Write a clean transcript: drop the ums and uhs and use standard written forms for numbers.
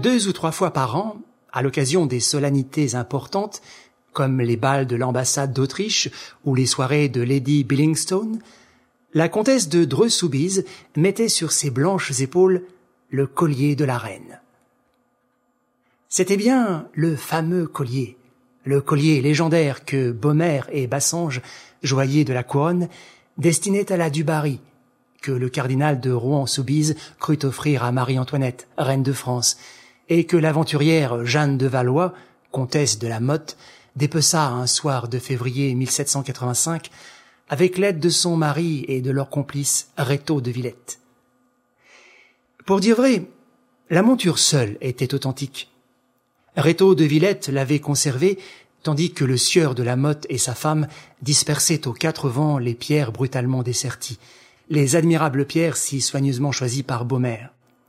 2 ou 3 fois par an, à l'occasion des solennités importantes, comme les bals de l'ambassade d'Autriche ou les soirées de Lady Billingstone, la comtesse de Dreux-Soubise mettait sur ses blanches épaules le collier de la reine. C'était bien le fameux collier, le collier légendaire que Baumère et Bassange, joailliers de la couronne, destinaient à la du Barry, que le cardinal de Rohan-Soubise crut offrir à Marie-Antoinette, reine de France, et que l'aventurière Jeanne de Valois, comtesse de la Motte, dépeça un soir de février 1785 avec l'aide de son mari et de leur complice Rétaux de Villette. Pour dire vrai, la monture seule était authentique. Rétaux de Villette l'avait conservée, tandis que le sieur de la Motte et sa femme dispersaient aux 4 vents les pierres brutalement desserties, les admirables pierres si soigneusement choisies par Baumère.